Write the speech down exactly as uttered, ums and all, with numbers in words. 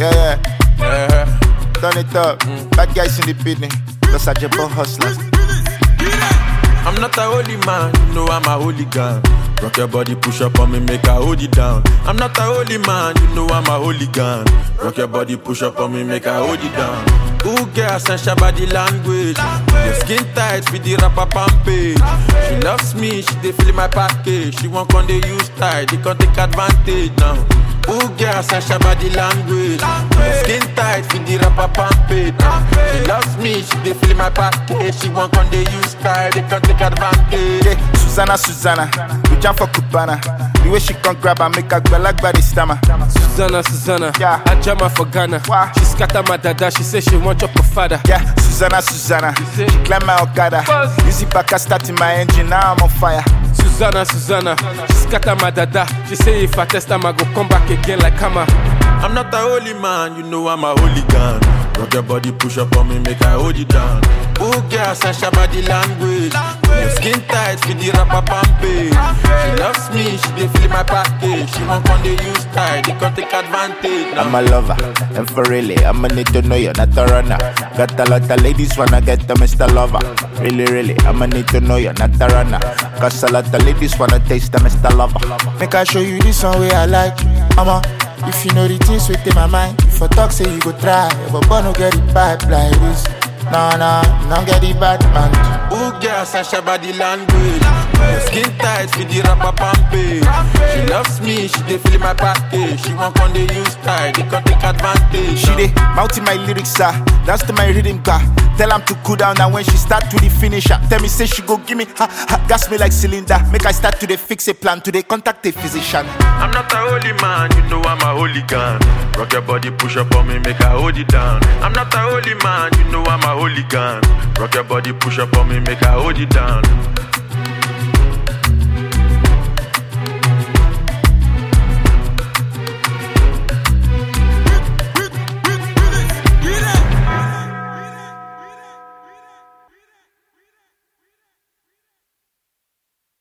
Yeah, yeah. Yeah. Turn it up. Mm. Bad guys in the building. Those are Jabon hustlers. I'm not a holy man, you know I'm a hooligan. Rock your body, push up on me, make I hold it down. I'm not a holy man, you know I'm a hooligan. Rock your body, push up on me, make I hold it down. Ooh, girl, sense body language. Your skin tight with the rapper page. She loves me, she dey feel my package. She won't come dey use tight, they can take advantage now. Ooh, girl, sense body language. Your skin tight with the rapper page. She loves me, she dey feel my package. She won't come dey use tight, they can take advantage. Yeah, Susanna, Susanna, we jump for Cubana. The way she can grab and make her girl like body stammer. Susanna, Susanna, yeah. I jam her for Ghana. Wow. She scatter my dada, she say she want your father. Yeah, Susanna, Susanna, she climb my Okada. Use it back, I starting my engine, now I'm on fire. Susanna, Susanna, she scatter my dada. She say if I test time, I go come back again like hammer. I'm not a holy man, you know I'm a hooligan. Rock your body, push up on me, make I hold you down. Ooh, girl, sense body language. Your skin tight with the rapper page. She loves me, she dey feel my package. She won't come dey use tight, they can take advantage. I'm a lover, and for really, I'ma need to know you're not a runner. Got a lot of ladies wanna get the Mister Lover. Really, really, I'ma need to know you're not a runner. Cause a lot of ladies wanna taste the Mister Lover. Make I show you this one way I like you, mama. If you know the things within my mind, if I talk say you go try, but boy no get it bad like this. Nah, nah, don't get it bad, man. Ooh, girl, sense body language. Your skin tight with the rapper page. She loves me, she dey feel my package. She won't come dey use tight, they can take advantage. She dey mounting my lyrics, ah, dance to my rhythm car. Tell am to cool down, and when she start to the finisher, tell me say she go give me, ha, ha, gas me like cylinder. Make I start to the fix a plan, to the contact a physician. I'm not a holy man, you know I'm a hooligan. Rock your body, push up on me, make I hold it down. I'm not a holy man, you know I'm a hooligan. Rock your body, push up on me, make I hold it down.